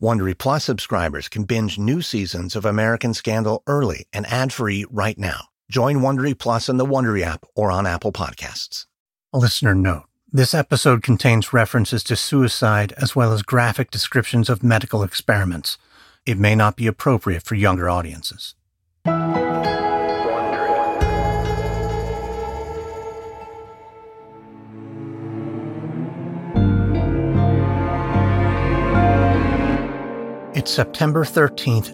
Wondery Plus subscribers can binge new seasons of American Scandal early and ad-free right now. Join Wondery Plus in the Wondery app or on Apple Podcasts. A listener note. This episode contains references to suicide as well as graphic descriptions of medical experiments. It may not be appropriate for younger audiences. It's September 13th,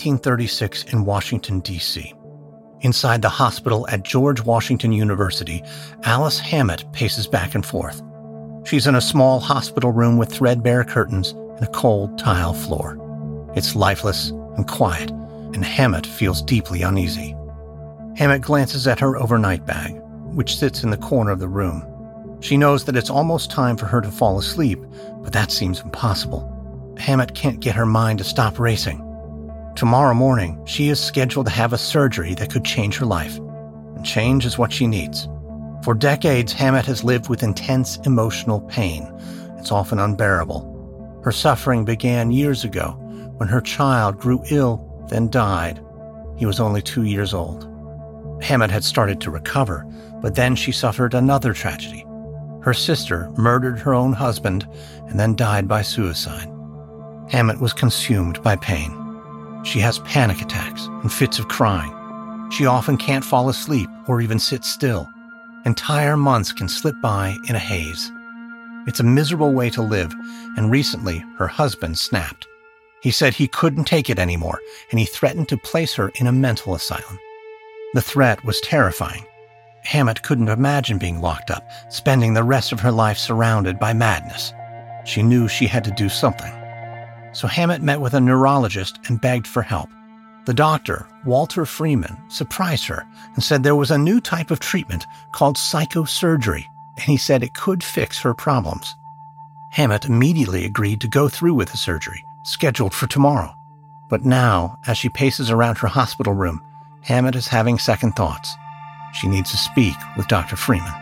1936 in Washington, D.C. Inside the hospital at George Washington University, Alice Hammett paces back and forth. She's in a small hospital room with threadbare curtains and a cold tile floor. It's lifeless and quiet, and Hammett feels deeply uneasy. Hammett glances at her overnight bag, which sits in the corner of the room. She knows that it's almost time for her to fall asleep, but that seems impossible. Hammett can't get her mind to stop racing. Tomorrow morning, she is scheduled to have a surgery that could change her life. And change is what she needs. For decades, Hammett has lived with intense emotional pain. It's often unbearable. Her suffering began years ago when her child grew ill, then died. He was only 2 years old. Hammett had started to recover, but then she suffered another tragedy. Her sister murdered her own husband and then died by suicide. Hammett was consumed by pain. She has panic attacks and fits of crying. She often can't fall asleep or even sit still. Entire months can slip by in a haze. It's a miserable way to live, and recently her husband snapped. He said he couldn't take it anymore, and he threatened to place her in a mental asylum. The threat was terrifying. Hammett couldn't imagine being locked up, spending the rest of her life surrounded by madness. She knew she had to do something. So Hammett met with a neurologist and begged for help. The doctor, Walter Freeman, surprised her and said there was a new type of treatment called psychosurgery, and he said it could fix her problems. Hammett immediately agreed to go through with the surgery, scheduled for tomorrow. But now, as she paces around her hospital room, Hammett is having second thoughts. She needs to speak with Dr. Freeman.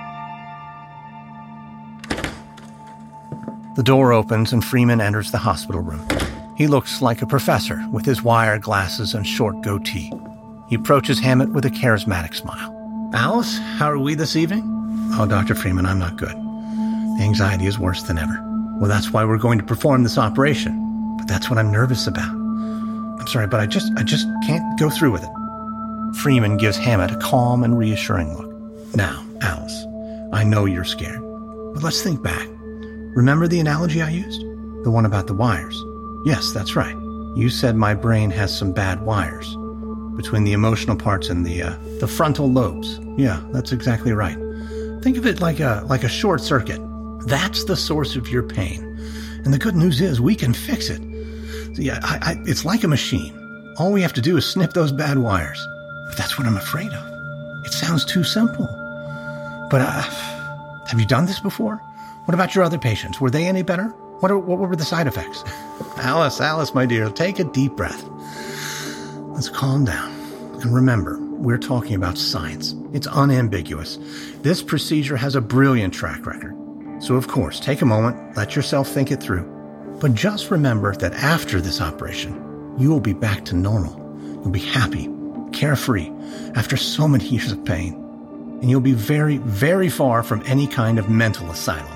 The door opens and Freeman enters the hospital room. He looks like a professor with his wire glasses and short goatee. He approaches Hammett with a charismatic smile. Alice, how are we this evening? Oh, Dr. Freeman, I'm not good. The anxiety is worse than ever. Well, that's why we're going to perform this operation. But that's what I'm nervous about. I'm sorry, but I just can't go through with it. Freeman gives Hammett a calm and reassuring look. Now, Alice, I know you're scared, but let's think back. Remember the analogy I used? The one about the wires. Yes, that's right. You said my brain has some bad wires between the emotional parts and the frontal lobes. Yeah, that's exactly right. Think of it like a short circuit. That's the source of your pain. And the good news is we can fix it. Yeah, it's like a machine. All we have to do is snip those bad wires. But that's what I'm afraid of. It sounds too simple. But have you done this before? What about your other patients? Were they any better? What were the side effects? Alice, my dear, take a deep breath. Let's calm down. And remember, we're talking about science. It's unambiguous. This procedure has a brilliant track record. So, of course, take a moment, let yourself think it through. But just remember that after this operation, you will be back to normal. You'll be happy, carefree, after so many years of pain. And you'll be very, very far from any kind of mental asylum.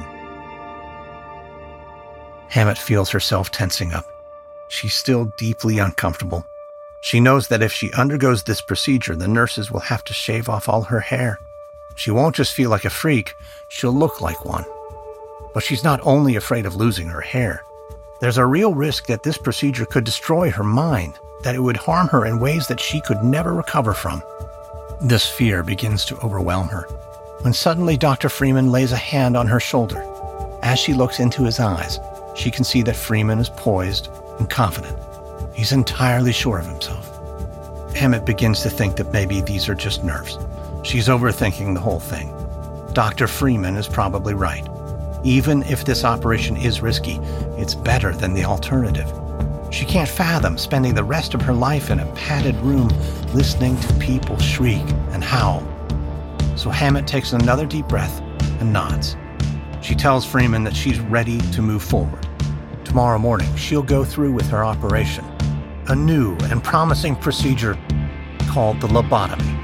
Hammett feels herself tensing up. She's still deeply uncomfortable. She knows that if she undergoes this procedure, the nurses will have to shave off all her hair. She won't just feel like a freak, she'll look like one. But she's not only afraid of losing her hair. There's a real risk that this procedure could destroy her mind, that it would harm her in ways that she could never recover from. This fear begins to overwhelm her, when suddenly Dr. Freeman lays a hand on her shoulder. As she looks into his eyes, she can see that Freeman is poised and confident. He's entirely sure of himself. Hammett begins to think that maybe these are just nerves. She's overthinking the whole thing. Dr. Freeman is probably right. Even if this operation is risky, it's better than the alternative. She can't fathom spending the rest of her life in a padded room listening to people shriek and howl. So Hammett takes another deep breath and nods. She tells Freeman that she's ready to move forward. tomorrow morning, she'll go through with her operation, a new and promising procedure called the lobotomy.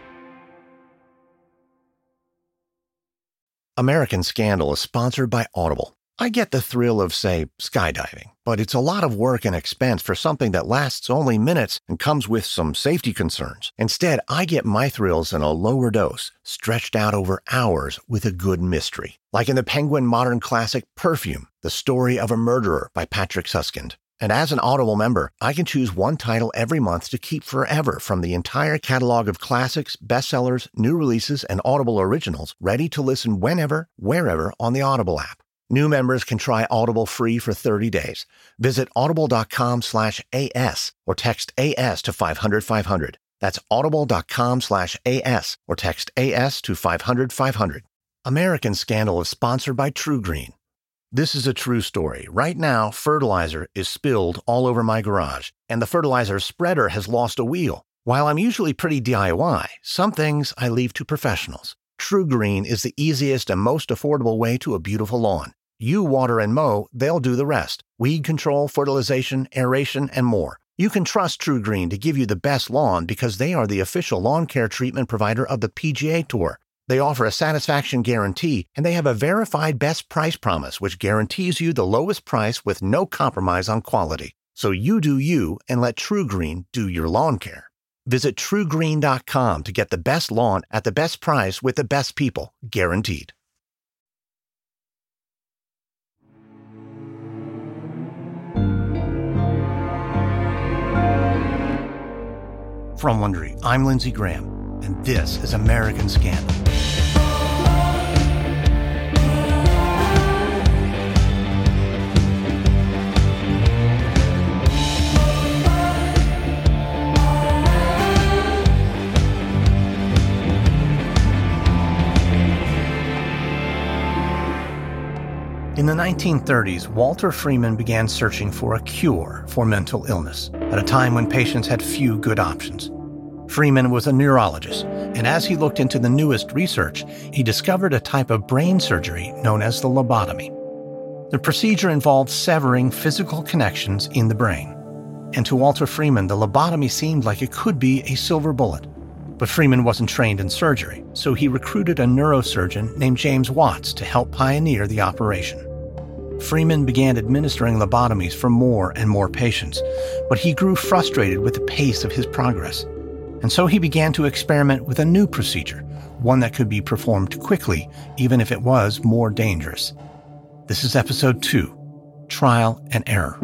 American Scandal is sponsored by Audible. I get the thrill of, say, skydiving, but it's a lot of work and expense for something that lasts only minutes and comes with some safety concerns. Instead, I get my thrills in a lower dose, stretched out over hours with a good mystery. Like in the Penguin modern classic Perfume, The Story of a Murderer by Patrick Suskind. And as an Audible member, I can choose one title every month to keep forever from the entire catalog of classics, bestsellers, new releases, and Audible originals, ready to listen whenever, wherever on the Audible app. New members can try Audible free for 30 days. Visit audible.com/AS or text AS to 500-500. That's audible.com/AS or text AS to 500-500. American Scandal is sponsored by TruGreen. This is a true story. Right now, fertilizer is spilled all over my garage, and the fertilizer spreader has lost a wheel. While I'm usually pretty DIY, some things I leave to professionals. TruGreen is the easiest and most affordable way to a beautiful lawn. You water and mow, they'll do the rest. Weed control, fertilization, aeration, and more. You can trust TruGreen to give you the best lawn because they are the official lawn care treatment provider of the PGA Tour. They offer a satisfaction guarantee, and they have a verified best price promise, which guarantees you the lowest price with no compromise on quality. So you do you and let TruGreen do your lawn care. Visit TruGreen.com to get the best lawn at the best price with the best people, guaranteed. From Wondery, I'm Lindsey Graham, and this is American Scandal. In the 1930s, Walter Freeman began searching for a cure for mental illness, at a time when patients had few good options. Freeman was a neurologist, and as he looked into the newest research, he discovered a type of brain surgery known as the lobotomy. The procedure involved severing physical connections in the brain. And to Walter Freeman, the lobotomy seemed like it could be a silver bullet. But Freeman wasn't trained in surgery, so he recruited a neurosurgeon named James Watts to help pioneer the operation. Freeman began administering lobotomies for more and more patients, but he grew frustrated with the pace of his progress. And so he began to experiment with a new procedure, one that could be performed quickly, even if it was more dangerous. This is Episode 2, Trial and Error.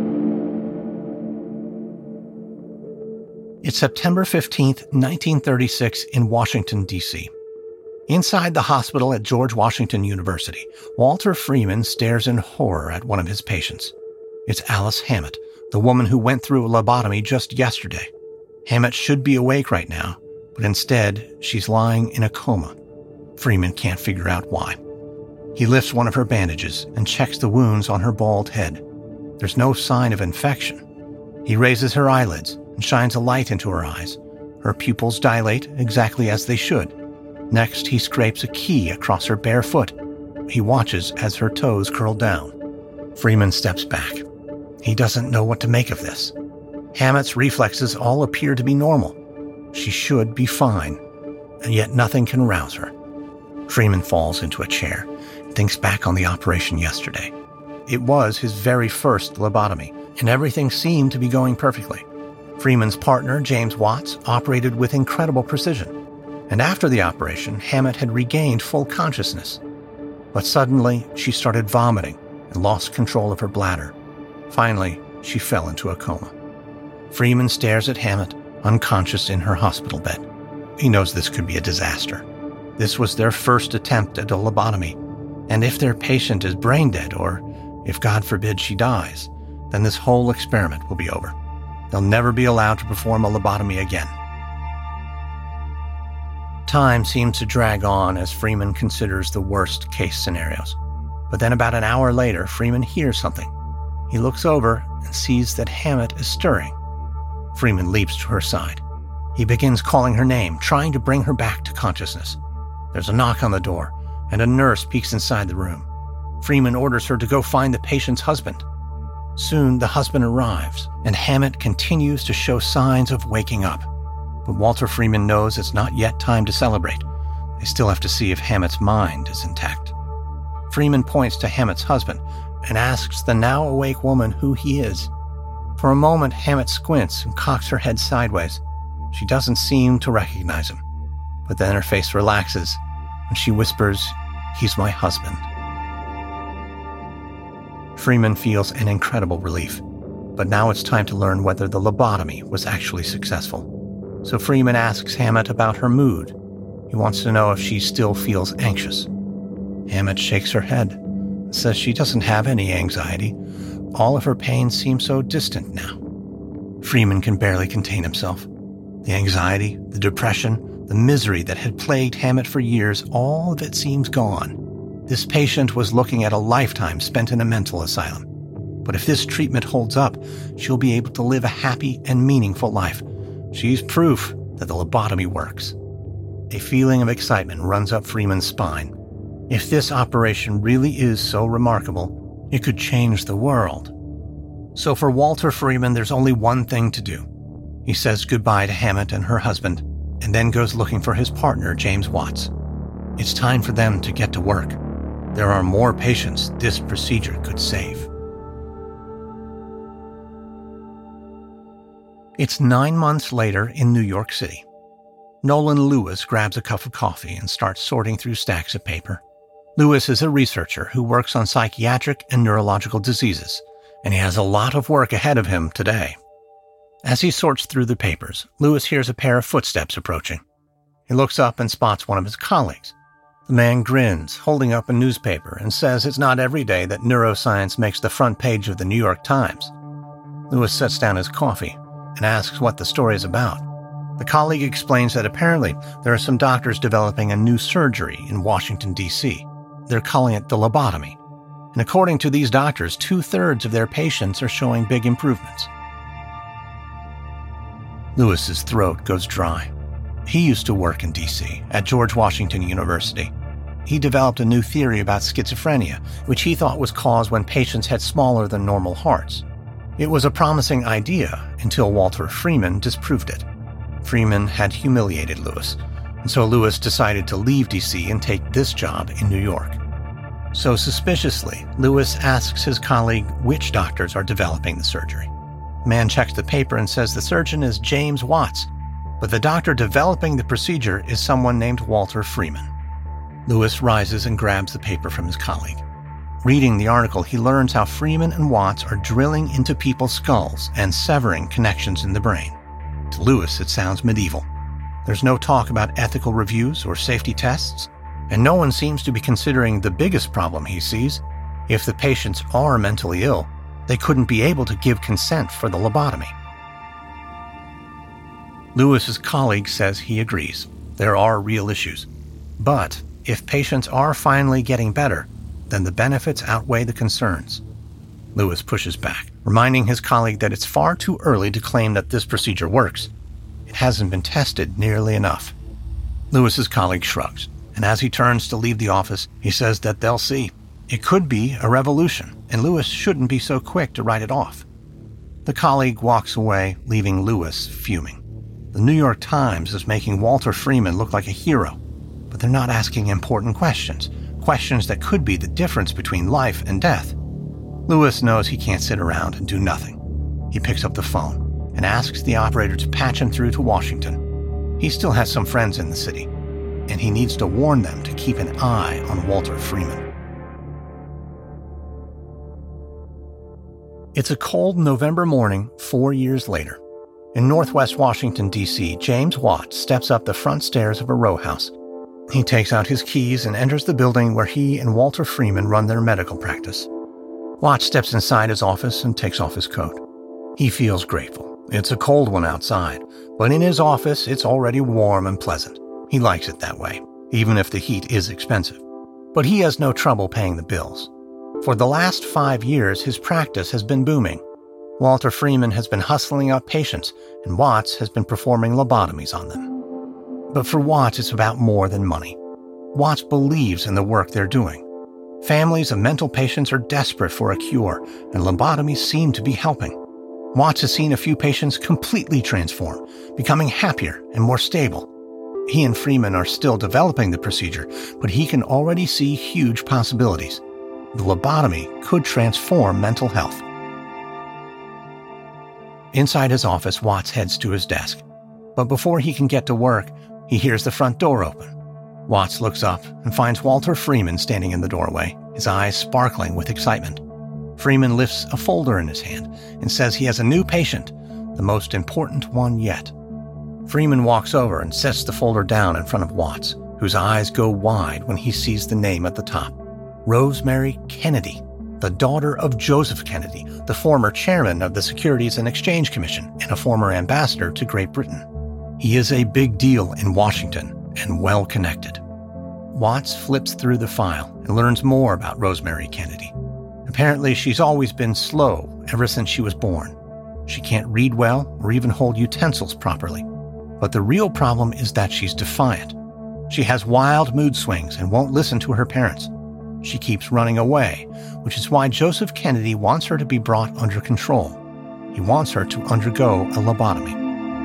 It's September 15th, 1936 in Washington, D.C. Inside the hospital at George Washington University, Walter Freeman stares in horror at one of his patients. It's Alice Hammett, the woman who went through a lobotomy just yesterday. Hammett should be awake right now, but instead, she's lying in a coma. Freeman can't figure out why. He lifts one of her bandages and checks the wounds on her bald head. There's no sign of infection. He raises her eyelids and shines a light into her eyes. Her pupils dilate exactly as they should. Next, he scrapes a key across her bare foot. He watches as her toes curl down. Freeman steps back. He doesn't know what to make of this. Hammett's reflexes all appear to be normal. She should be fine, and yet nothing can rouse her. Freeman falls into a chair and thinks back on the operation yesterday. It was his very first lobotomy, and everything seemed to be going perfectly. Freeman's partner, James Watts, operated with incredible precision. And after the operation, Hammett had regained full consciousness. But suddenly, she started vomiting and lost control of her bladder. Finally, she fell into a coma. Freeman stares at Hammett, unconscious in her hospital bed. He knows this could be a disaster. This was their first attempt at a lobotomy. And if their patient is brain dead, or if God forbid she dies, then this whole experiment will be over. They'll never be allowed to perform a lobotomy again. Time seems to drag on as Freeman considers the worst-case scenarios. But then about an hour later, Freeman hears something. He looks over and sees that Hammett is stirring. Freeman leaps to her side. He begins calling her name, trying to bring her back to consciousness. There's a knock on the door, and a nurse peeks inside the room. Freeman orders her to go find the patient's husband. Soon, the husband arrives, and Hammett continues to show signs of waking up. But Walter Freeman knows it's not yet time to celebrate. They still have to see if Hammett's mind is intact. Freeman points to Hammett's husband and asks the now awake woman who he is. For a moment, Hammett squints and cocks her head sideways. She doesn't seem to recognize him, but then her face relaxes and she whispers, "He's my husband." Freeman feels an incredible relief, but now it's time to learn whether the lobotomy was actually successful. So Freeman asks Hammett about her mood. He wants to know if she still feels anxious. Hammett shakes her head and says she doesn't have any anxiety. All of her pain seems so distant now. Freeman can barely contain himself. The anxiety, the depression, the misery that had plagued Hammett for years, all of it seems gone. This patient was looking at a lifetime spent in a mental asylum. But if this treatment holds up, she'll be able to live a happy and meaningful life. She's proof that the lobotomy works. A feeling of excitement runs up Freeman's spine. If this operation really is so remarkable, it could change the world. So for Walter Freeman, there's only one thing to do. He says goodbye to Hammett and her husband, and then goes looking for his partner, James Watts. It's time for them to get to work. There are more patients this procedure could save. It's 9 months later in New York City. Nolan Lewis grabs a cup of coffee and starts sorting through stacks of paper. Lewis is a researcher who works on psychiatric and neurological diseases, and he has a lot of work ahead of him today. As he sorts through the papers, Lewis hears a pair of footsteps approaching. He looks up and spots one of his colleagues. The man grins, holding up a newspaper, and says it's not every day that neuroscience makes the front page of the New York Times. Lewis sets down his coffee and asks what the story is about. The colleague explains that apparently there are some doctors developing a new surgery in Washington, D.C. They're calling it the lobotomy. And according to these doctors, 2/3 of their patients are showing big improvements. Lewis's throat goes dry. He used to work in D.C. at George Washington University. He developed a new theory about schizophrenia, which he thought was caused when patients had smaller than normal hearts. It was a promising idea until Walter Freeman disproved it. Freeman had humiliated Lewis, and so Lewis decided to leave D.C. and take this job in New York. So suspiciously, Lewis asks his colleague which doctors are developing the surgery. The man checks the paper and says the surgeon is James Watts, but the doctor developing the procedure is someone named Walter Freeman. Lewis rises and grabs the paper from his colleague. Reading the article, he learns how Freeman and Watts are drilling into people's skulls and severing connections in the brain. To Lewis, it sounds medieval. There's no talk about ethical reviews or safety tests, and no one seems to be considering the biggest problem he sees. If the patients are mentally ill, they couldn't be able to give consent for the lobotomy. Lewis's colleague says he agrees. There are real issues. But if patients are finally getting better, then the benefits outweigh the concerns. Lewis pushes back, reminding his colleague that it's far too early to claim that this procedure works. It hasn't been tested nearly enough. Lewis's colleague shrugs, and as he turns to leave the office, he says that they'll see. It could be a revolution, and Lewis shouldn't be so quick to write it off. The colleague walks away, leaving Lewis fuming. The New York Times is making Walter Freeman look like a hero, but they're not asking important questions that could be the difference between life and death. Lewis knows he can't sit around and do nothing. He picks up the phone and asks the operator to patch him through to Washington. He still has some friends in the city, and he needs to warn them to keep an eye on Walter Freeman. It's a cold November morning 4 years later. In northwest Washington, D.C., James Watts steps up the front stairs of a row house. He takes out his keys and enters the building where he and Walter Freeman run their medical practice. Watts steps inside his office and takes off his coat. He feels grateful. It's a cold one outside, but in his office it's already warm and pleasant. He likes it that way, even if the heat is expensive. But he has no trouble paying the bills. For the last 5 years, his practice has been booming. Walter Freeman has been hustling up patients, and Watts has been performing lobotomies on them. But for Watts, it's about more than money. Watts believes in the work they're doing. Families of mental patients are desperate for a cure, and lobotomies seem to be helping. Watts has seen a few patients completely transform, becoming happier and more stable. He and Freeman are still developing the procedure, but he can already see huge possibilities. The lobotomy could transform mental health. Inside his office, Watts heads to his desk. But before he can get to work, he hears the front door open. Watts looks up and finds Walter Freeman standing in the doorway, his eyes sparkling with excitement. Freeman lifts a folder in his hand and says he has a new patient, the most important one yet. Freeman walks over and sets the folder down in front of Watts, whose eyes go wide when he sees the name at the top. Rosemary Kennedy, the daughter of Joseph Kennedy, the former chairman of the Securities and Exchange Commission and a former ambassador to Great Britain. He is a big deal in Washington and well-connected. Watts flips through the file and learns more about Rosemary Kennedy. Apparently, she's always been slow ever since she was born. She can't read well or even hold utensils properly. But the real problem is that she's defiant. She has wild mood swings and won't listen to her parents. She keeps running away, which is why Joseph Kennedy wants her to be brought under control. He wants her to undergo a lobotomy.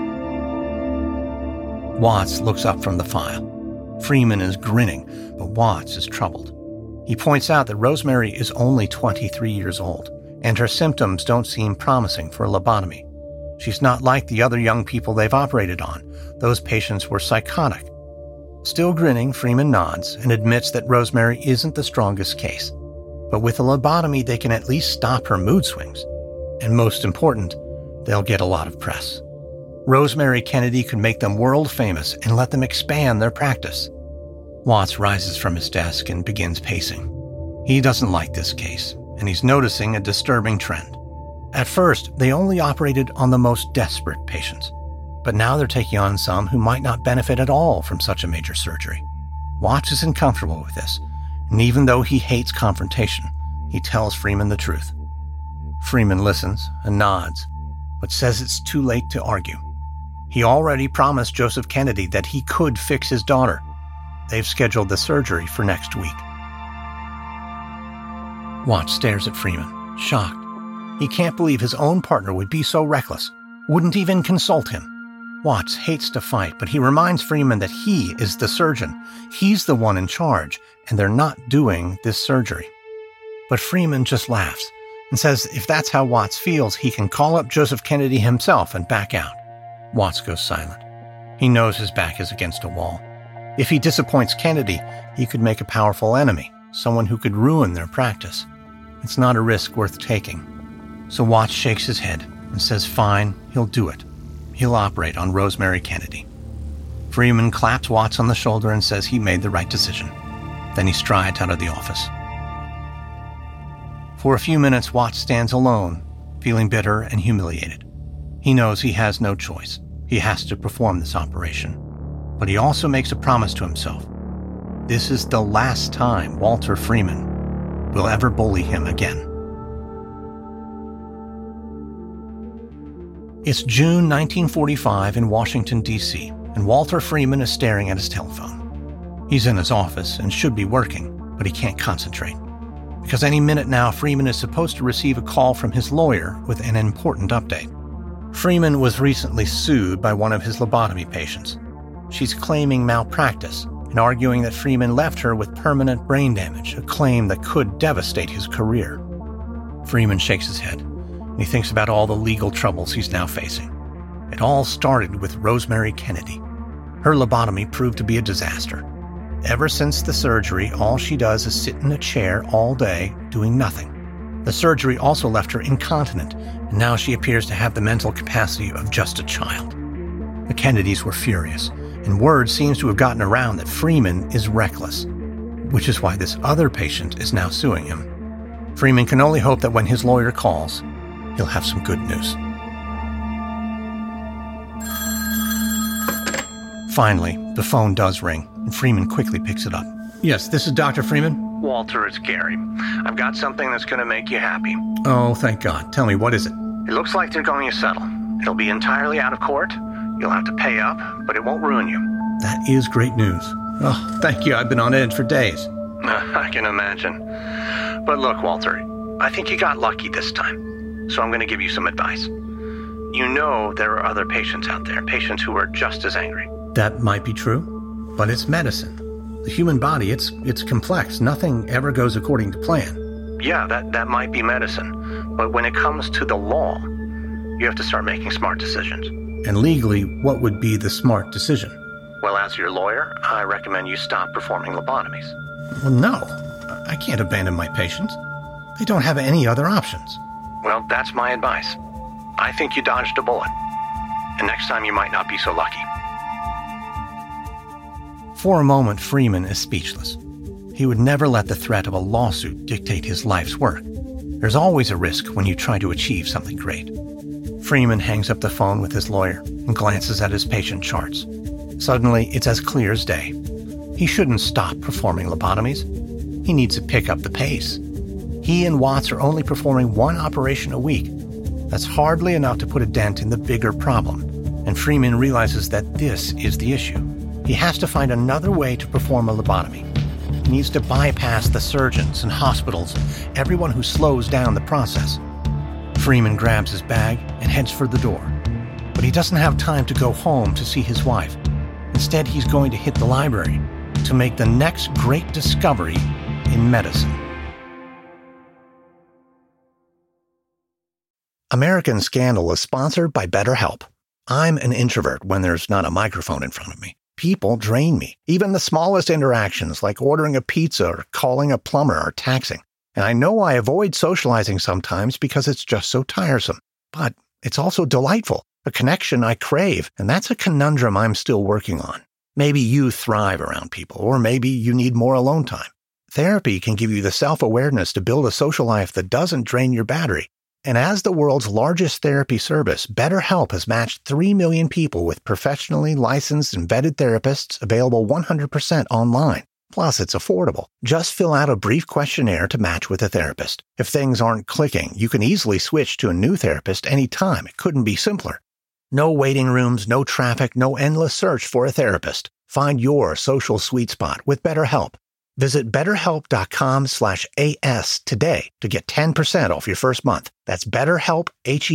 Watts looks up from the file. Freeman is grinning, but Watts is troubled. He points out that Rosemary is only 23 years old, and her symptoms don't seem promising for a lobotomy. She's not like the other young people they've operated on. Those patients were psychotic. Still grinning, Freeman nods and admits that Rosemary isn't the strongest case. But with a lobotomy, they can at least stop her mood swings. And most important, they'll get a lot of press. Rosemary Kennedy could make them world famous and let them expand their practice. Watts rises from his desk and begins pacing. He doesn't like this case, and he's noticing a disturbing trend. At first, they only operated on the most desperate patients, but now they're taking on some who might not benefit at all from such a major surgery. Watts isn't comfortable with this, and even though he hates confrontation, he tells Freeman the truth. Freeman listens and nods, but says it's too late to argue. He already promised Joseph Kennedy that he could fix his daughter. They've scheduled the surgery for next week. Watts stares at Freeman, shocked. He can't believe his own partner would be so reckless, wouldn't even consult him. Watts hates to fight, but he reminds Freeman that he is the surgeon. He's the one in charge, and they're not doing this surgery. But Freeman just laughs and says if that's how Watts feels, he can call up Joseph Kennedy himself and back out. Watts goes silent. He knows his back is against a wall. If he disappoints Kennedy, he could make a powerful enemy, someone who could ruin their practice. It's not a risk worth taking. So Watts shakes his head and says fine, he'll do it. He'll operate on Rosemary Kennedy. Freeman claps Watts on the shoulder and says he made the right decision. Then he strides out of the office. For a few minutes, Watts stands alone, feeling bitter and humiliated. He knows he has no choice. He has to perform this operation. But he also makes a promise to himself. This is the last time Walter Freeman will ever bully him again. It's June 1945 in Washington, D.C., and Walter Freeman is staring at his telephone. He's in his office and should be working, but he can't concentrate. Because any minute now, Freeman is supposed to receive a call from his lawyer with an important update. Freeman was recently sued by one of his lobotomy patients. She's claiming malpractice and arguing that Freeman left her with permanent brain damage, a claim that could devastate his career. Freeman shakes his head, and he thinks about all the legal troubles he's now facing. It all started with Rosemary Kennedy. Her lobotomy proved to be a disaster. Ever since the surgery, all she does is sit in a chair all day, doing nothing. The surgery also left her incontinent, and now she appears to have the mental capacity of just a child. The Kennedys were furious, and word seems to have gotten around that Freeman is reckless, which is why this other patient is now suing him. Freeman can only hope that when his lawyer calls, he'll have some good news. Finally, the phone does ring, and Freeman quickly picks it up. Yes, this is Dr. Freeman? Walter, it's Gary. I've got something that's going to make you happy. Oh, thank God. Tell me, what is it? It looks like they're going to settle. It'll be entirely out of court. You'll have to pay up, but it won't ruin you. That is great news. Oh, thank you. I've been on edge for days. I can imagine. But look, Walter, I think you got lucky this time, so I'm going to give you some advice. You know there are other patients out there, patients who are just as angry. That might be true, but it's medicine. The human body, it's complex. Nothing ever goes according to plan. Yeah, that might be medicine, but when it comes to the law, you have to start making smart decisions. And legally, what would be the smart decision? Well, as your lawyer, I recommend you stop performing lobotomies. Well, no. I can't abandon my patients. They don't have any other options. Well, that's my advice. I think you dodged a bullet. And next time you might not be so lucky. For a moment, Freeman is speechless. He would never let the threat of a lawsuit dictate his life's work. There's always a risk when you try to achieve something great. Freeman hangs up the phone with his lawyer and glances at his patient charts. Suddenly, it's as clear as day. He shouldn't stop performing lobotomies. He needs to pick up the pace. He and Watts are only performing one operation a week. That's hardly enough to put a dent in the bigger problem. And Freeman realizes that this is the issue. He has to find another way to perform a lobotomy. He needs to bypass the surgeons and hospitals, everyone who slows down the process. Freeman grabs his bag and heads for the door. But he doesn't have time to go home to see his wife. Instead, he's going to hit the library to make the next great discovery in medicine. American Scandal is sponsored by BetterHelp. I'm an introvert when there's not a microphone in front of me. People drain me. Even the smallest interactions, like ordering a pizza or calling a plumber, are taxing. And I know I avoid socializing sometimes because it's just so tiresome. But it's also delightful, a connection I crave, and that's a conundrum I'm still working on. Maybe you thrive around people, or maybe you need more alone time. Therapy can give you the self-awareness to build a social life that doesn't drain your battery. And as the world's largest therapy service, BetterHelp has matched 3 million people with professionally licensed and vetted therapists available 100% online. Plus, it's affordable. Just fill out a brief questionnaire to match with a therapist. If things aren't clicking, you can easily switch to a new therapist anytime. It couldn't be simpler. No waiting rooms, no traffic, no endless search for a therapist. Find your social sweet spot with BetterHelp. Visit BetterHelp.com/AS today to get 10% off your first month. That's BetterHelp,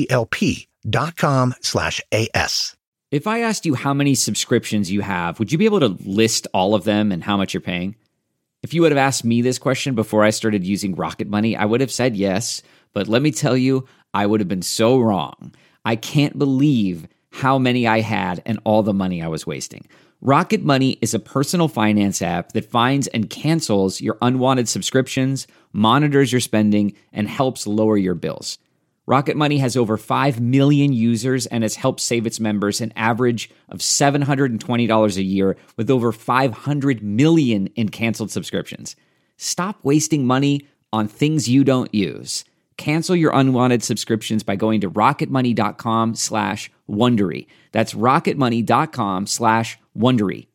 HELP.com/AS. If I asked you how many subscriptions you have, would you be able to list all of them and how much you're paying? If you would have asked me this question before I started using Rocket Money, I would have said yes. But let me tell you, I would have been so wrong. I can't believe how many I had and all the money I was wasting. Rocket Money is a personal finance app that finds and cancels your unwanted subscriptions, monitors your spending, and helps lower your bills. Rocket Money has over 5 million users and has helped save its members an average of $720 a year with over 500 million in canceled subscriptions. Stop wasting money on things you don't use. Cancel your unwanted subscriptions by going to rocketmoney.com/Wondery. That's rocketmoney.com/Wondery.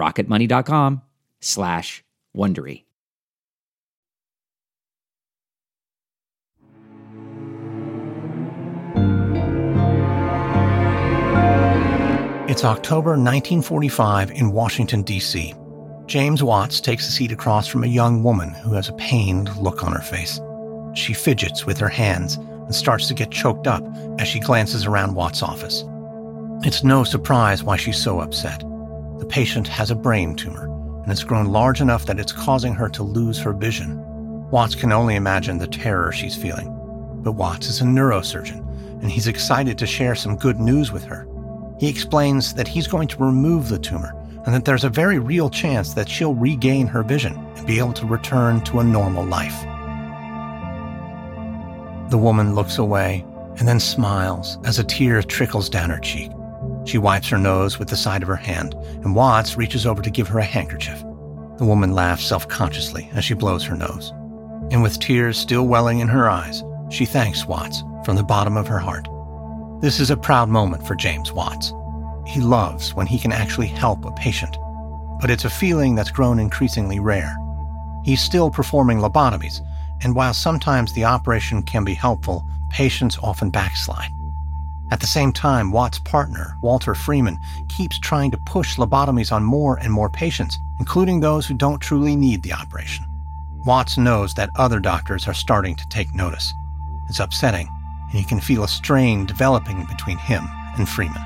rocketmoney.com/Wondery. It's October 1945 in Washington, D.C. James Watts takes a seat across from a young woman who has a pained look on her face. She fidgets with her hands and starts to get choked up as she glances around Watts' office. It's no surprise why she's so upset. The patient has a brain tumor, and it's grown large enough that it's causing her to lose her vision. Watts can only imagine the terror she's feeling. But Watts is a neurosurgeon, and he's excited to share some good news with her. He explains that he's going to remove the tumor, and that there's a very real chance that she'll regain her vision and be able to return to a normal life. The woman looks away and then smiles as a tear trickles down her cheek. She wipes her nose with the side of her hand, and Watts reaches over to give her a handkerchief. The woman laughs self-consciously as she blows her nose. And with tears still welling in her eyes, she thanks Watts from the bottom of her heart. This is a proud moment for James Watts. He loves when he can actually help a patient, but it's a feeling that's grown increasingly rare. He's still performing lobotomies, and while sometimes the operation can be helpful, patients often backslide. At the same time, Watts' partner, Walter Freeman, keeps trying to push lobotomies on more and more patients, including those who don't truly need the operation. Watts knows that other doctors are starting to take notice. It's upsetting, and he can feel a strain developing between him and Freeman.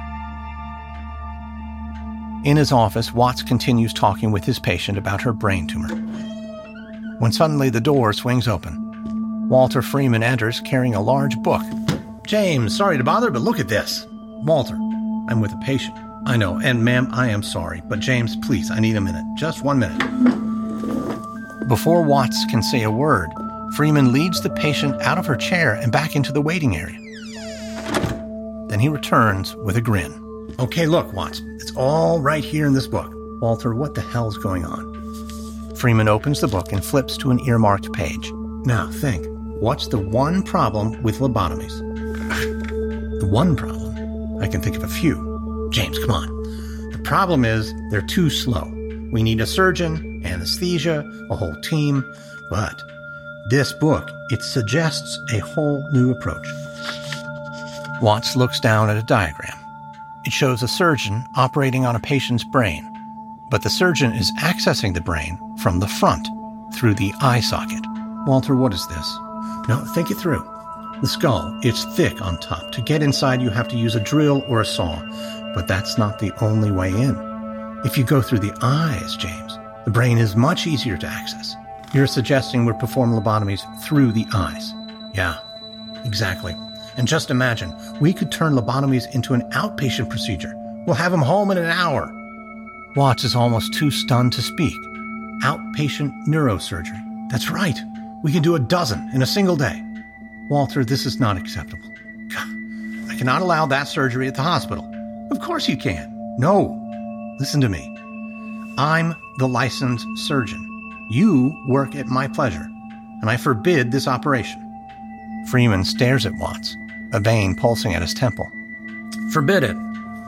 In his office, Watts continues talking with his patient about her brain tumor. When suddenly the door swings open, Walter Freeman enters carrying a large book. "James, sorry to bother, but look at this." "Walter, I'm with a patient." "I know, and ma'am, I am sorry, but James, please, I need a minute. Just 1 minute." Before Watts can say a word, Freeman leads the patient out of her chair and back into the waiting area. Then he returns with a grin. "Okay, look, Watts, it's all right here in this book." "Walter, what the hell's going on?" Freeman opens the book and flips to an earmarked page. "Now, think. What's the one problem with lobotomies?" "The one problem? I can think of a few." "James, come on. The problem is they're too slow. We need a surgeon, anesthesia, a whole team. But this book, it suggests a whole new approach." Watts looks down at a diagram. It shows a surgeon operating on a patient's brain, but the surgeon is accessing the brain from the front through the eye socket. "Walter, what is this?" "No, think it through. The skull, it's thick on top. To get inside, you have to use a drill or a saw, but that's not the only way in. If you go through the eyes, James, the brain is much easier to access. You're suggesting we perform lobotomies through the eyes." "Yeah, exactly. And just imagine, we could turn lobotomies into an outpatient procedure. We'll have him home in an hour." Watts is almost too stunned to speak. "Outpatient neurosurgery. That's right. We can do a dozen in a single day." "Walter, this is not acceptable." "I cannot allow that surgery at the hospital." "Of course you can." "No. Listen to me. I'm the licensed surgeon. You work at my pleasure, and I forbid this operation." Freeman stares at Watts, a vein pulsing at his temple. "Forbid it."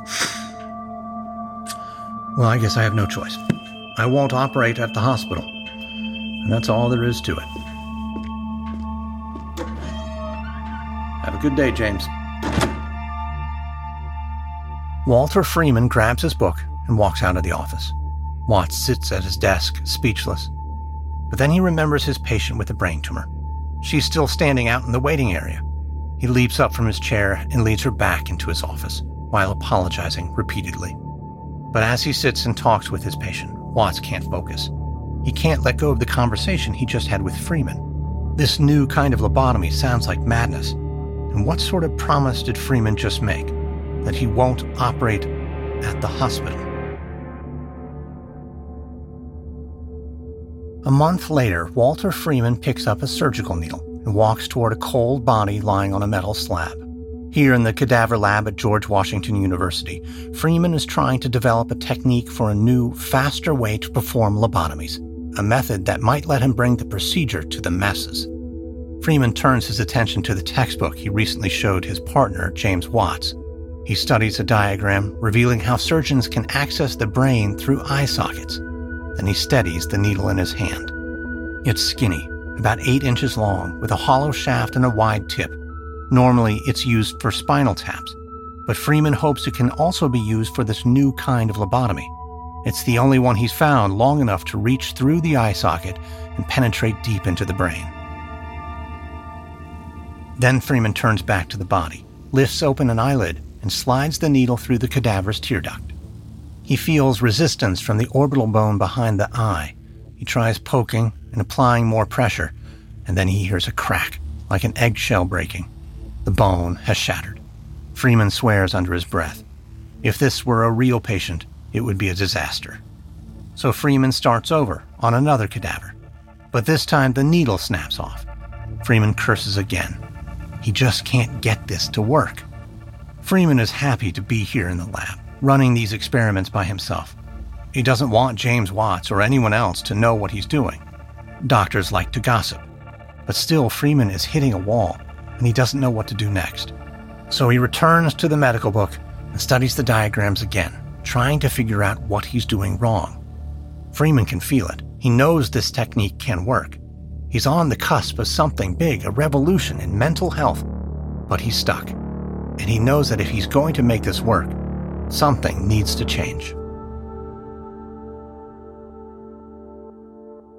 "Well, I guess I have no choice. I won't operate at the hospital. And that's all there is to it." "Have a good day, James." Walter Freeman grabs his book and walks out of the office. Watts sits at his desk, speechless. But then he remembers his patient with a brain tumor. She's still standing out in the waiting area. He leaps up from his chair and leads her back into his office, while apologizing repeatedly. But as he sits and talks with his patient, Watts can't focus. He can't let go of the conversation he just had with Freeman. This new kind of lobotomy sounds like madness. And what sort of promise did Freeman just make? That he won't operate at the hospital? A month later, Walter Freeman picks up a surgical needle and walks toward a cold body lying on a metal slab. Here in the cadaver lab at George Washington University, Freeman is trying to develop a technique for a new, faster way to perform lobotomies, a method that might let him bring the procedure to the masses. Freeman turns his attention to the textbook he recently showed his partner, James Watts. He studies a diagram revealing how surgeons can access the brain through eye sockets. Then he steadies the needle in his hand. It's skinny, about 8 inches long, with a hollow shaft and a wide tip. Normally, it's used for spinal taps, but Freeman hopes it can also be used for this new kind of lobotomy. It's the only one he's found long enough to reach through the eye socket and penetrate deep into the brain. Then Freeman turns back to the body, lifts open an eyelid, and slides the needle through the cadaver's tear duct. He feels resistance from the orbital bone behind the eye. He tries poking and applying more pressure, and then he hears a crack, like an eggshell breaking. The bone has shattered. Freeman swears under his breath. If this were a real patient, it would be a disaster. So Freeman starts over on another cadaver. But this time the needle snaps off. Freeman curses again. He just can't get this to work. Freeman is happy to be here in the lab, running these experiments by himself. He doesn't want James Watts or anyone else to know what he's doing. Doctors like to gossip. But still, Freeman is hitting a wall, and he doesn't know what to do next. So he returns to the medical book and studies the diagrams again, trying to figure out what he's doing wrong. Freeman can feel it. He knows this technique can work. He's on the cusp of something big, a revolution in mental health. But he's stuck. And he knows that if he's going to make this work, something needs to change.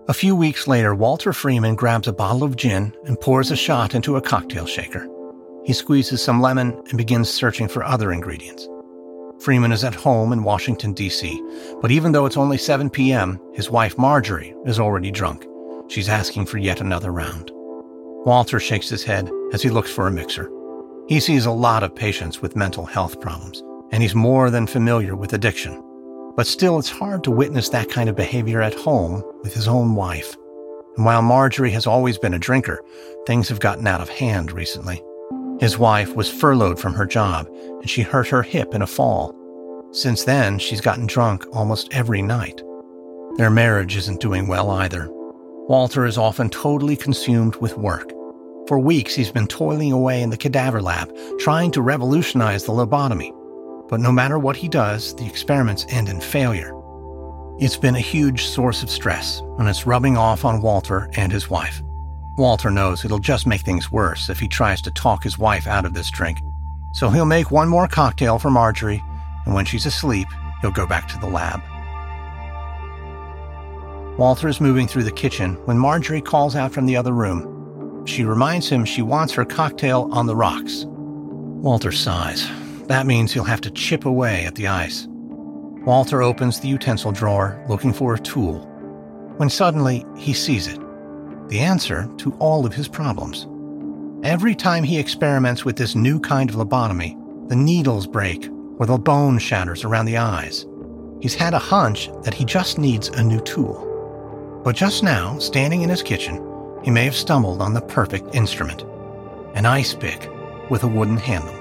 A few weeks later, Walter Freeman grabs a bottle of gin and pours a shot into a cocktail shaker. He squeezes some lemon and begins searching for other ingredients. Freeman is at home in Washington, D.C., but even though it's only 7 p.m., his wife Marjorie is already drunk. She's asking for yet another round. Walter shakes his head as he looks for a mixer. He sees a lot of patients with mental health problems, and he's more than familiar with addiction. But still, it's hard to witness that kind of behavior at home with his own wife. And while Marjorie has always been a drinker, things have gotten out of hand recently. His wife was furloughed from her job, and she hurt her hip in a fall. Since then, she's gotten drunk almost every night. Their marriage isn't doing well either. Walter is often totally consumed with work. For weeks, he's been toiling away in the cadaver lab, trying to revolutionize the lobotomy. But no matter what he does, the experiments end in failure. It's been a huge source of stress, and it's rubbing off on Walter and his wife. Walter knows it'll just make things worse if he tries to talk his wife out of this drink. So he'll make one more cocktail for Marjorie, and when she's asleep, he'll go back to the lab. Walter is moving through the kitchen when Marjorie calls out from the other room. She reminds him she wants her cocktail on the rocks. Walter sighs. That means he'll have to chip away at the ice. Walter opens the utensil drawer, looking for a tool, when suddenly he sees it. The answer to all of his problems. Every time he experiments with this new kind of lobotomy, the needles break or the bone shatters around the eyes. He's had a hunch that he just needs a new tool. But just now, standing in his kitchen, he may have stumbled on the perfect instrument. An ice pick with a wooden handle.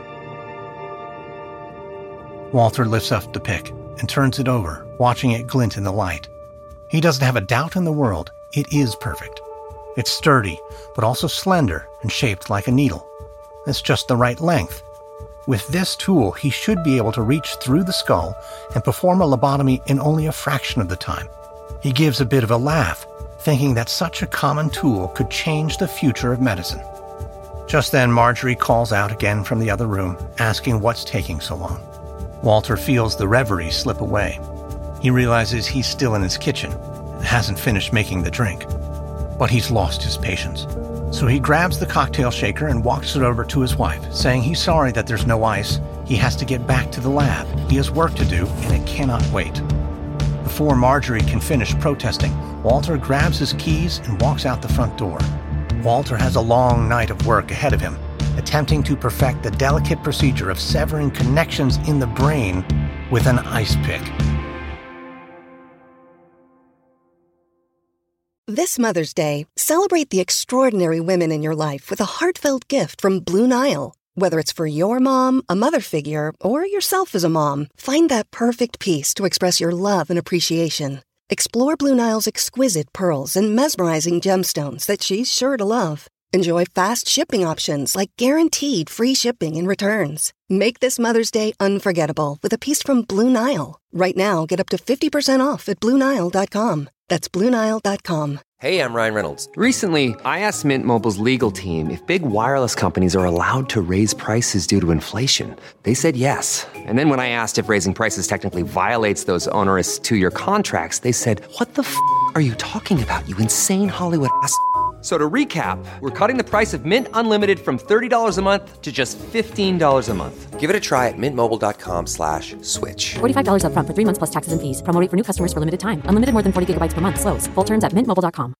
Walter lifts up the pick and turns it over, watching it glint in the light. He doesn't have a doubt in the world. It is perfect. It's sturdy, but also slender and shaped like a needle. It's just the right length. With this tool, he should be able to reach through the skull and perform a lobotomy in only a fraction of the time. He gives a bit of a laugh, thinking that such a common tool could change the future of medicine. Just then, Marjorie calls out again from the other room, asking what's taking so long. Walter feels the reverie slip away. He realizes he's still in his kitchen and hasn't finished making the drink. But he's lost his patience. So he grabs the cocktail shaker and walks it over to his wife, saying he's sorry that there's no ice. He has to get back to the lab. He has work to do, and it cannot wait. Before Marjorie can finish protesting, Walter grabs his keys and walks out the front door. Walter has a long night of work ahead of him, attempting to perfect the delicate procedure of severing connections in the brain with an ice pick. This Mother's Day, celebrate the extraordinary women in your life with a heartfelt gift from Blue Nile. Whether it's for your mom, a mother figure, or yourself as a mom, find that perfect piece to express your love and appreciation. Explore Blue Nile's exquisite pearls and mesmerizing gemstones that she's sure to love. Enjoy fast shipping options like guaranteed free shipping and returns. Make this Mother's Day unforgettable with a piece from Blue Nile. Right now, get up to 50% off at BlueNile.com. That's BlueNile.com. Hey, I'm Ryan Reynolds. Recently, I asked Mint Mobile's legal team if big wireless companies are allowed to raise prices due to inflation. They said yes. And then when I asked if raising prices technically violates those onerous two-year contracts, they said, "What the f*** are you talking about, you insane Hollywood ass?" So to recap, we're cutting the price of Mint Unlimited from $30 a month to just $15 a month. Give it a try at mintmobile.com/switch. $45 up front for 3 months plus taxes and fees. Promo rate for new customers for limited time. Unlimited more than 40 gigabytes per month. Slows full terms at mintmobile.com.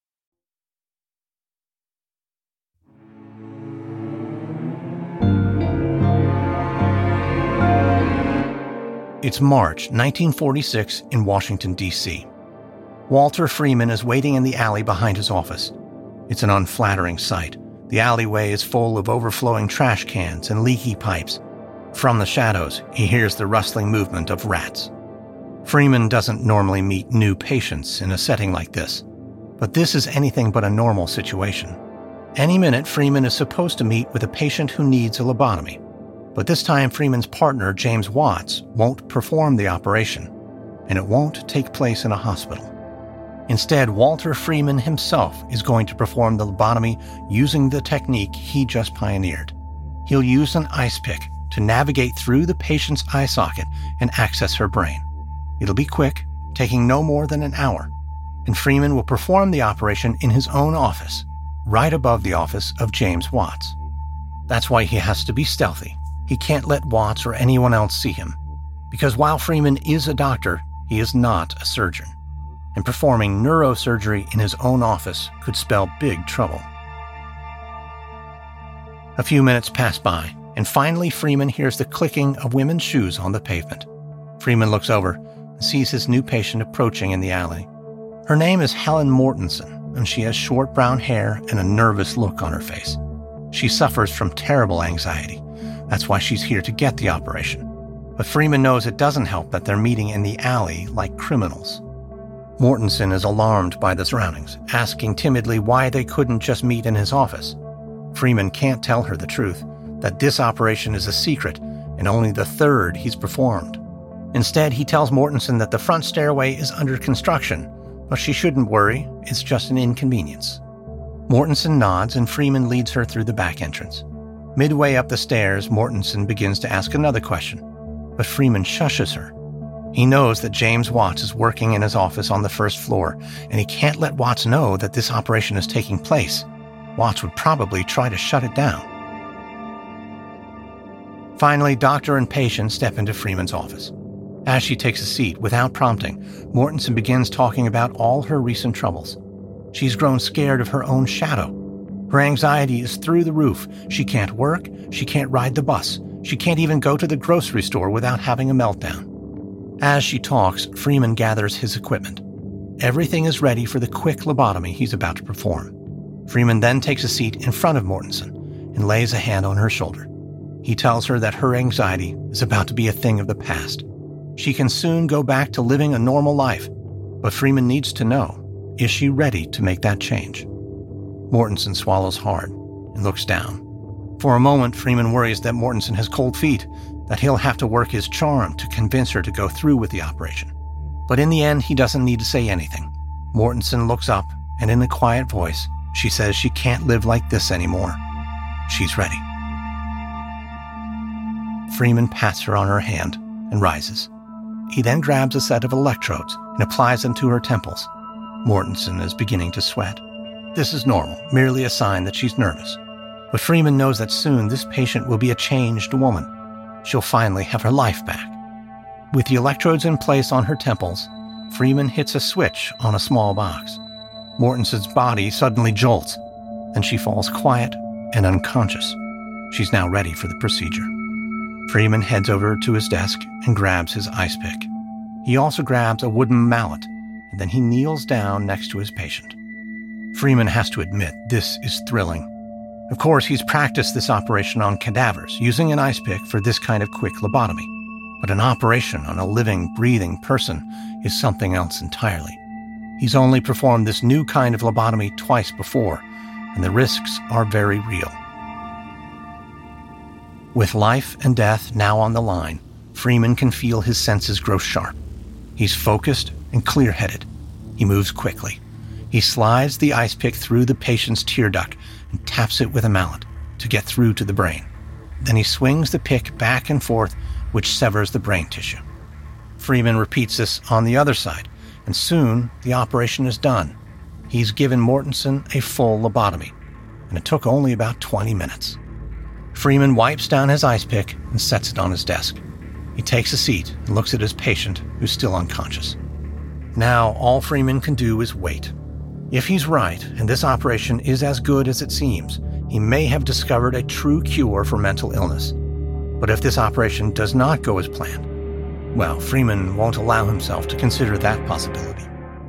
It's March 1946 in Washington, D.C. Walter Freeman is waiting in the alley behind his office. It's an unflattering sight. The alleyway is full of overflowing trash cans and leaky pipes. From the shadows, he hears the rustling movement of rats. Freeman doesn't normally meet new patients in a setting like this, but this is anything but a normal situation. Any minute, Freeman is supposed to meet with a patient who needs a lobotomy, but this time Freeman's partner, James Watts, won't perform the operation, and it won't take place in a hospital. Instead, Walter Freeman himself is going to perform the lobotomy using the technique he just pioneered. He'll use an ice pick to navigate through the patient's eye socket and access her brain. It'll be quick, taking no more than an hour. and Freeman will perform the operation in his own office, right above the office of James Watts. That's why he has to be stealthy. He can't let Watts or anyone else see him, because while Freeman is a doctor, he is not a surgeon, and performing neurosurgery in his own office could spell big trouble. A few minutes pass by, and finally Freeman hears the clicking of women's shoes on the pavement. Freeman looks over and sees his new patient approaching in the alley. Her name is Helen Mortensen, and she has short brown hair and a nervous look on her face. She suffers from terrible anxiety. That's why she's here to get the operation. But Freeman knows it doesn't help that they're meeting in the alley like criminals. Mortensen is alarmed by the surroundings, asking timidly why they couldn't just meet in his office. Freeman can't tell her the truth, that this operation is a secret and only the third he's performed. Instead, he tells Mortensen that the front stairway is under construction, but she shouldn't worry, it's just an inconvenience. Mortensen nods and Freeman leads her through the back entrance. Midway up the stairs, Mortensen begins to ask another question, but Freeman shushes her. He knows that James Watts is working in his office on the first floor, and he can't let Watts know that this operation is taking place. Watts would probably try to shut it down. Finally, doctor and patient step into Freeman's office. As she takes a seat, without prompting, Mortensen begins talking about all her recent troubles. She's grown scared of her own shadow. Her anxiety is through the roof. She can't work, she can't ride the bus, she can't even go to the grocery store without having a meltdown. As she talks, Freeman gathers his equipment. Everything is ready for the quick lobotomy he's about to perform. Freeman then takes a seat in front of Mortensen and lays a hand on her shoulder. He tells her that her anxiety is about to be a thing of the past. She can soon go back to living a normal life, but Freeman needs to know, is she ready to make that change? Mortensen swallows hard and looks down. For a moment, Freeman worries that Mortensen has cold feet, that he'll have to work his charm to convince her to go through with the operation. But in the end, he doesn't need to say anything. Mortensen looks up, and in a quiet voice, she says she can't live like this anymore. She's ready. Freeman pats her on her hand and rises. He then grabs a set of electrodes and applies them to her temples. Mortensen is beginning to sweat. This is normal, merely a sign that she's nervous. But Freeman knows that soon this patient will be a changed woman. She'll finally have her life back. With the electrodes in place on her temples, Freeman hits a switch on a small box. Mortensen's body suddenly jolts, and she falls quiet and unconscious. She's now ready for the procedure. Freeman heads over to his desk and grabs his ice pick. He also grabs a wooden mallet, and then he kneels down next to his patient. Freeman has to admit this is thrilling. Of course, he's practiced this operation on cadavers, using an ice pick for this kind of quick lobotomy. But an operation on a living, breathing person is something else entirely. He's only performed this new kind of lobotomy twice before, and the risks are very real. With life and death now on the line, Freeman can feel his senses grow sharp. He's focused and clear-headed. He moves quickly. He slides the ice pick through the patient's tear duct and taps it with a mallet to get through to the brain. Then he swings the pick back and forth, which severs the brain tissue. Freeman repeats this on the other side, and soon the operation is done. He's given Mortensen a full lobotomy, and it took only about 20 minutes. Freeman wipes down his ice pick and sets it on his desk. He takes a seat and looks at his patient, who's still unconscious. Now, all Freeman can do is wait. If he's right, and this operation is as good as it seems, he may have discovered a true cure for mental illness. But if this operation does not go as planned, well, Freeman won't allow himself to consider that possibility.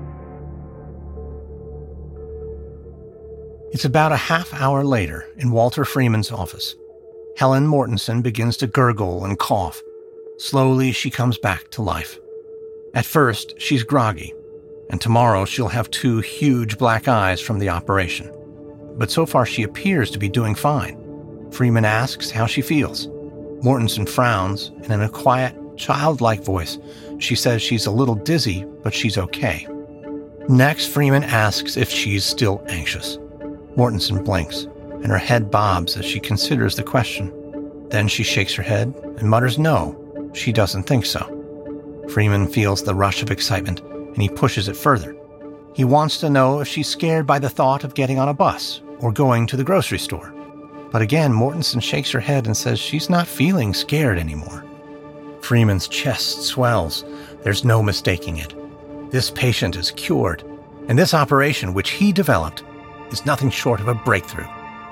It's about a half hour later in Walter Freeman's office. Helen Mortensen begins to gurgle and cough. Slowly, she comes back to life. At first, she's groggy, and tomorrow she'll have 2 huge black eyes from the operation. But so far she appears to be doing fine. Freeman asks how she feels. Mortensen frowns, and in a quiet, childlike voice, she says she's a little dizzy, but she's okay. Next, Freeman asks if she's still anxious. Mortensen blinks, and her head bobs as she considers the question. Then she shakes her head and mutters no, she doesn't think so. Freeman feels the rush of excitement, and he pushes it further. He wants to know if she's scared by the thought of getting on a bus or going to the grocery store. But again, Mortensen shakes her head and says she's not feeling scared anymore. Freeman's chest swells. There's no mistaking it. This patient is cured, and this operation, which he developed, is nothing short of a breakthrough.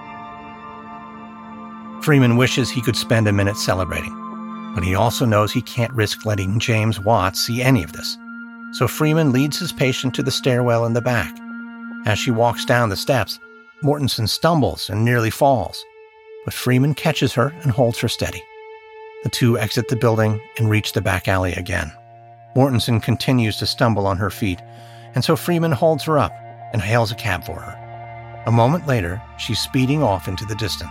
Freeman wishes he could spend a minute celebrating, but he also knows he can't risk letting James Watts see any of this. So Freeman leads his patient to the stairwell in the back. As she walks down the steps, Mortensen stumbles and nearly falls, but Freeman catches her and holds her steady. The two exit the building and reach the back alley again. Mortensen continues to stumble on her feet, and so Freeman holds her up and hails a cab for her. A moment later, she's speeding off into the distance.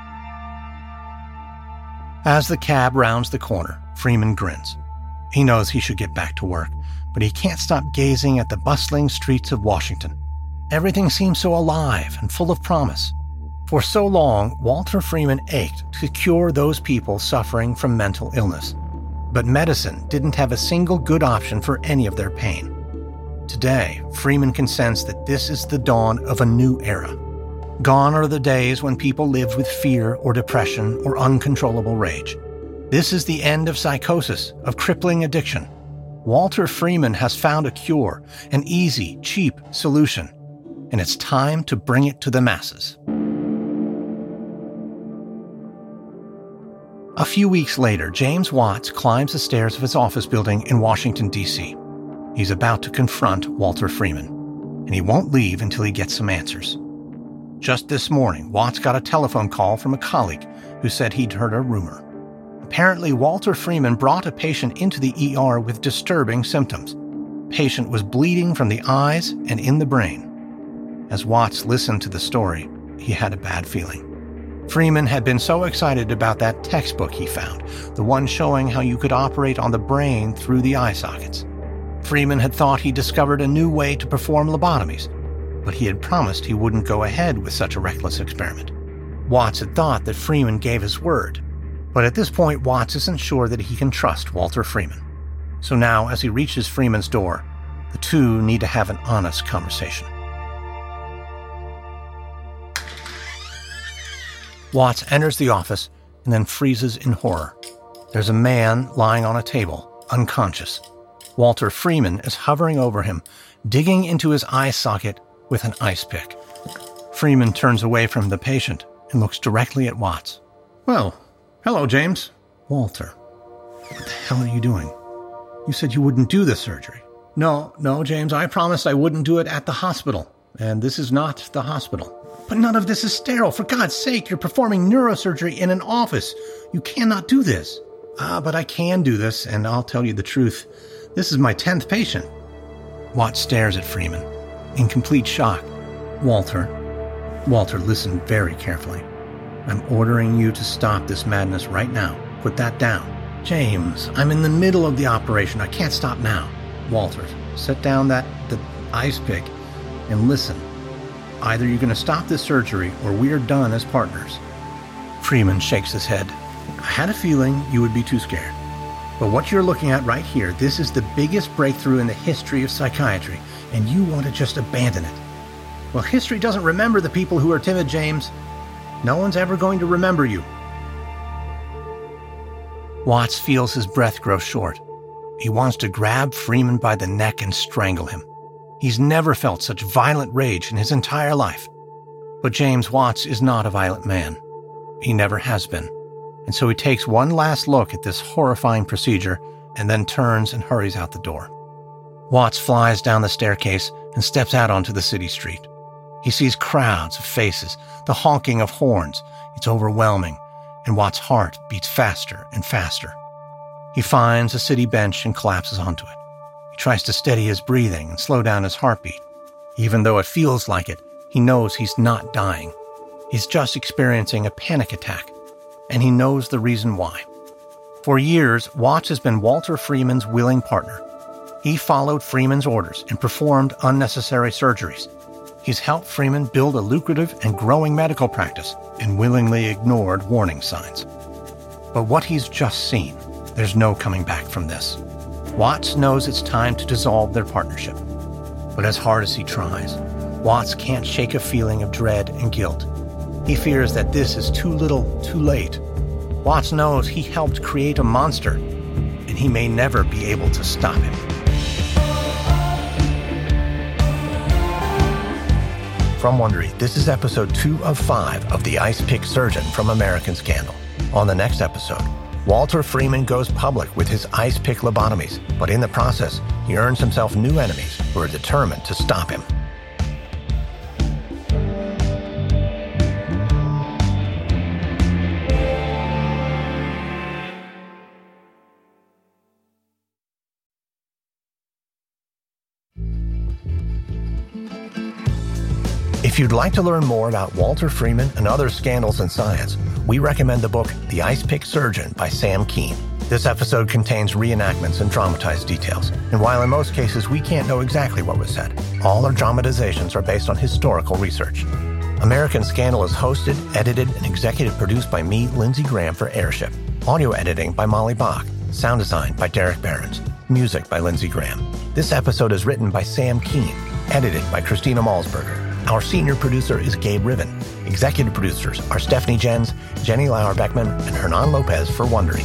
As the cab rounds the corner, Freeman grins. He knows he should get back to work, but he can't stop gazing at the bustling streets of Washington. Everything seems so alive and full of promise. For so long, Walter Freeman ached to cure those people suffering from mental illness. But medicine didn't have a single good option for any of their pain. Today, Freeman can sense that this is the dawn of a new era. Gone are the days when people lived with fear or depression or uncontrollable rage. This is the end of psychosis, of crippling addiction. Walter Freeman has found a cure, an easy, cheap solution, and it's time to bring it to the masses. A few weeks later, James Watts climbs the stairs of his office building in Washington, D.C. He's about to confront Walter Freeman, and he won't leave until he gets some answers. Just this morning, Watts got a telephone call from a colleague who said he'd heard a rumor. Apparently, Walter Freeman brought a patient into the ER with disturbing symptoms. The patient was bleeding from the eyes and in the brain. As Watts listened to the story, he had a bad feeling. Freeman had been so excited about that textbook he found, the one showing how you could operate on the brain through the eye sockets. Freeman had thought he discovered a new way to perform lobotomies, but he had promised he wouldn't go ahead with such a reckless experiment. Watts had thought that Freeman gave his word, but at this point Watts isn't sure that he can trust Walter Freeman. So now, as he reaches Freeman's door, the two need to have an honest conversation. Watts enters the office and then freezes in horror. There's a man lying on a table, unconscious. Walter Freeman is hovering over him, digging into his eye socket with an ice pick. Freeman turns away from the patient and looks directly at Watts. "Well, hello, James." "Walter, what the hell are you doing? You said you wouldn't do the surgery." No, James, I promised I wouldn't do it at the hospital, and this is not the hospital." "But none of this is sterile. For God's sake, you're performing neurosurgery in an office. You cannot do this." But I can do this, and I'll tell you the truth. This is my 10th patient." Watts stares at Freeman, in complete shock. Walter, listen very carefully. I'm ordering you to stop this madness right now. Put that down." "James, I'm in the middle of the operation. I can't stop now." "Walter, set down the ice pick and listen. Either you're going to stop this surgery or we're done as partners." Freeman shakes his head. "I had a feeling you would be too scared. But what you're looking at right here, this is the biggest breakthrough in the history of psychiatry, and you want to just abandon it. Well, history doesn't remember the people who are timid, James. No one's ever going to remember you." Watts feels his breath grow short. He wants to grab Freeman by the neck and strangle him. He's never felt such violent rage in his entire life. But James Watts is not a violent man. He never has been. And so he takes one last look at this horrifying procedure and then turns and hurries out the door. Watts flies down the staircase and steps out onto the city street. He sees crowds of faces, the honking of horns. It's overwhelming, and Watts' heart beats faster and faster. He finds a city bench and collapses onto it. He tries to steady his breathing and slow down his heartbeat. Even though it feels like it, he knows he's not dying. He's just experiencing a panic attack, and he knows the reason why. For years, Watts has been Walter Freeman's willing partner. He followed Freeman's orders and performed unnecessary surgeries. He's helped Freeman build a lucrative and growing medical practice and willingly ignored warning signs. But what he's just seen, there's no coming back from this. Watts knows it's time to dissolve their partnership. But as hard as he tries, Watts can't shake a feeling of dread and guilt. He fears that this is too little, too late. Watts knows he helped create a monster, and he may never be able to stop him. From Wondery, this is episode 2 of 5 of The Ice Pick Surgeon from American Scandal. On the next episode, Walter Freeman goes public with his ice pick lobotomies, but in the process, he earns himself new enemies who are determined to stop him. If you'd like to learn more about Walter Freeman and other scandals in science, we recommend the book The Ice Pick Surgeon by Sam Kean. This episode contains reenactments and dramatized details, and while in most cases we can't know exactly what was said, all our dramatizations are based on historical research. American Scandal is hosted, edited, and executive produced by me, Lindsey Graham, for Airship. Audio editing by Molly Bach. Sound design by Derek Behrens. Music by Lindsey Graham. This episode is written by Sam Kean, edited by Christina Malsberger. Our senior producer is Gabe Riven. Executive producers are Stephanie Jens, Jenny Lauer-Beckman, and Hernan Lopez for Wondery.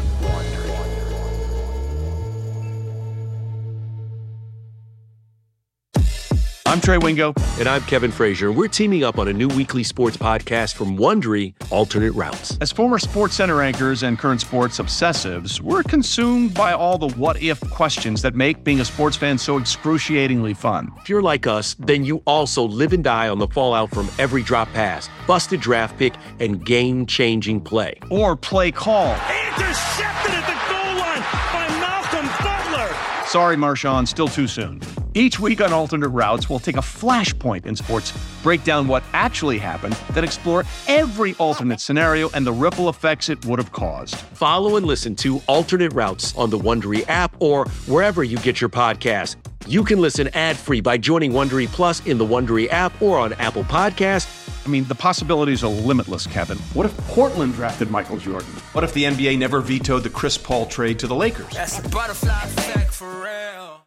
I'm Trey Wingo. And I'm Kevin Frazier. We're teaming up on a new weekly sports podcast from Wondery, Alternate Routes. As former SportsCenter anchors and current sports obsessives, we're consumed by all the what-if questions that make being a sports fan so excruciatingly fun. If you're like us, then you also live and die on the fallout from every drop pass, busted draft pick, and game-changing play. Or play call. Intercepted at the goal line by Malcolm Butler. Sorry, Marshawn, still too soon. Each week on Alternate Routes, we'll take a flashpoint in sports, break down what actually happened, then explore every alternate scenario and the ripple effects it would have caused. Follow and listen to Alternate Routes on the Wondery app or wherever you get your podcasts. You can listen ad-free by joining Wondery Plus in the Wondery app or on Apple Podcasts. I mean, the possibilities are limitless, Kevin. What if Portland drafted Michael Jordan? What if the NBA never vetoed the Chris Paul trade to the Lakers? That's a butterfly effect for real.